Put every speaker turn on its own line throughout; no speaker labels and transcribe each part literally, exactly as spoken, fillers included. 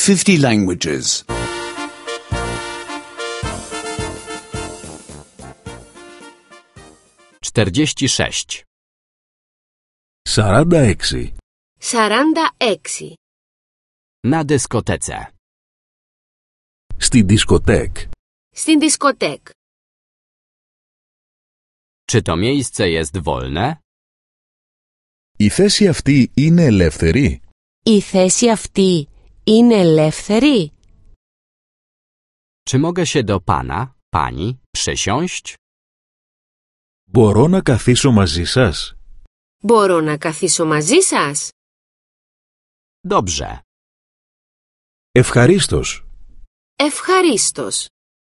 fifty languages.
czterdzieści sześć.
σαράντα έξι.
σαράντα έξι.
Na dyskotece.
Στην δισκοτέκ.
Στην δισκοτέκ.
Czy to miejsce jest wolne?
Η θέση αυτή είναι ελεύθερη.
Η θέση αυτή είναι ελεύθερη?
Czy mogę się do pana, pani, przesiąść?
Μπορώ να καθίσω μαζί σας?
Μπορώ να καθίσω μαζί σας?
Dobrze.
Ευχαρίστως.
Ευχαρίστως.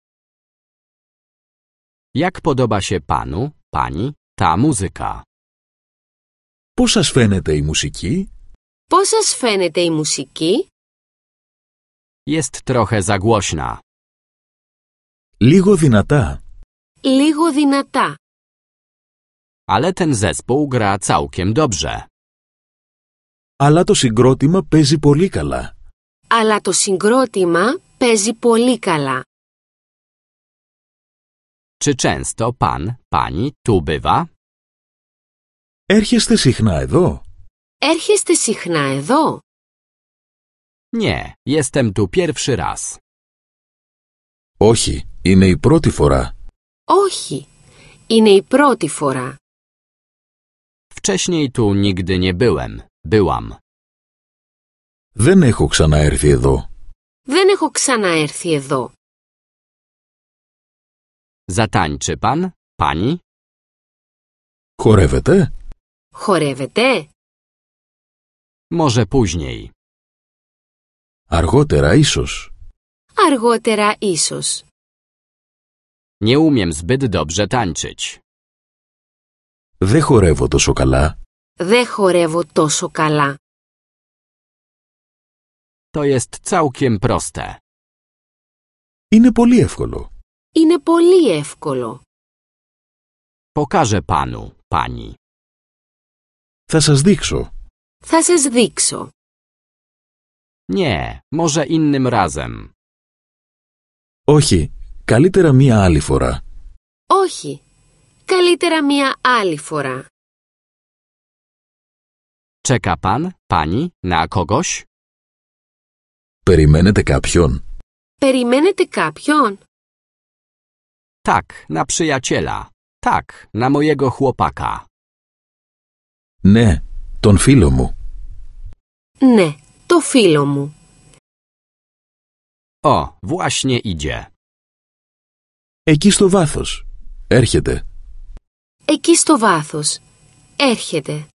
Jak podoba się panu, pani, ta muzyka?
Πώς σας φαίνεται η μουσική?
Πώς σας φαίνεται η μουσική?
Jest trochę za głośna.
Λίγο δυνατά.
Λίγο δυνατά.
Ale ten zespół gra całkiem dobrze.
Αλλά το συγκρότημα παίζει πολύ καλά.
Αλλά το συγκρότημα παίζει πολύ καλά.
Czy często pan, pani tu bywa?
Έρχεστε συχνά εδώ?
Έρχεστε συχνά εδώ?
Nie, jestem tu pierwszy raz.
Όχι, είναι η πρώτη φορά.
Όχι, είναι η πρώτη φορά.
Wcześniej tu nigdy nie byłem, byłam.
Δεν έχω ξαναέρθει εδώ.
Δεν έχω ξαναέρθει εδώ.
Zatańczy pan, pani?
Χορεύετε?
Χορεύετε?
Może później.
Αργότερα ίσως.
Αργότερα ίσως.
Nie umiem zbyt dobrze tańczyć.
Δεν χορεύω τόσο καλά.
Δεν χορεύω τόσο καλά.
To jest całkiem proste.
Είναι πολύ εύκολο.
Είναι πολύ εύκολο.
Pokażę panu, pani.
Θα σας δείξω.
Θα σας δείξω.
Nie, może innym razem.
Όχι, καλύτερα μία άλλη φορά.
Όχι. Καλύτερα μία άλλη φορά.
Czeka pan, pani, na kogoś?
Περιμένετε κάποιον?
Περιμένετε κάποιον?
Tak, na przyjaciela. Tak, na mojego chłopaka.
Ναι, τον φίλο μου.
Ναι, το φίλο μου.
O, właśnie idzie.
Εκεί στο βάθος. Έρχεται.
Εκεί στο βάθος. Έρχεται.